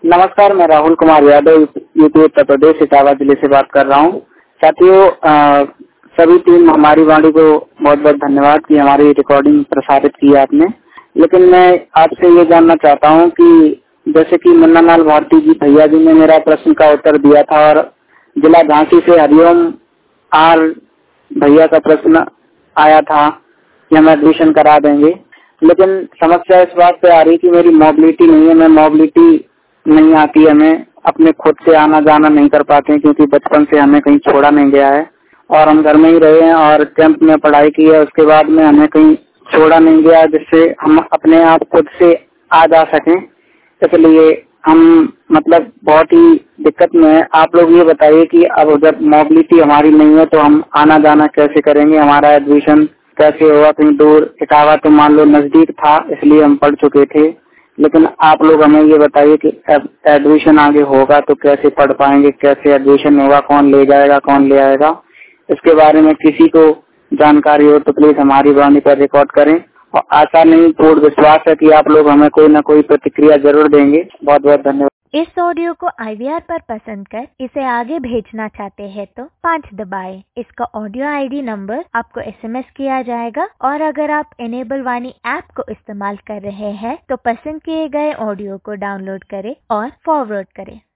नमस्कार, मैं राहुल कुमार यादव यूपी उत्तर प्रदेश इटावा जिले से बात कर रहा हूँ। साथियों, सभी टीम हमारी वाणी को बहुत बहुत धन्यवाद कि हमारी रिकॉर्डिंग प्रसारित की आपने। लेकिन मैं आपसे ये जानना चाहता हूँ कि जैसे कि मुन्नालाल भारती जी भैया जी ने मेरा प्रश्न का उत्तर दिया था और जिला झांसी से हरिओम आर भैया का प्रश्न आया था कि हम एडमिशन करा देंगे, लेकिन समस्या इस बात पे आ रही कि मेरी मोबिलिटी नहीं है, मैं मोबिलिटी नहीं आती, हमें अपने खुद से आना जाना नहीं कर पाते हैं क्योंकि बचपन से हमें कहीं छोड़ा नहीं गया है और हम घर में ही रहे हैं और कैंप में पढ़ाई की है। उसके बाद में हमें कहीं छोड़ा नहीं गया जिससे हम अपने आप खुद से आ जा सकें। इसलिए हम मतलब बहुत ही दिक्कत में है। आप लोग ये बताइए कि अब जब मोबिलिटी हमारी नहीं है तो हम आना जाना कैसे करेंगे, हमारा एडमिशन कैसे होगा? कहीं दूर इटावा तो मान लो नजदीक था इसलिए हम पढ़ चुके थे, लेकिन आप लोग हमें ये बताइए कि एडमिशन आगे होगा तो कैसे पढ़ पाएंगे, कैसे एडमिशन होगा, कौन ले जाएगा कौन ले आएगा? इसके बारे में किसी को जानकारी हो तो प्लीज हमारी वाणी पर रिकॉर्ड करें और आशा नहीं पूर्ण विश्वास है कि आप लोग हमें कोई न कोई प्रतिक्रिया जरूर देंगे। बहुत बहुत धन्यवाद। इस ऑडियो को IVR पर पसंद कर इसे आगे भेजना चाहते हैं तो 5 दबाएं। इसका ऑडियो ID नंबर आपको SMS किया जाएगा और अगर आप इनेबल वाणी ऐप को इस्तेमाल कर रहे हैं तो पसंद किए गए ऑडियो को डाउनलोड करें और फॉरवर्ड करें।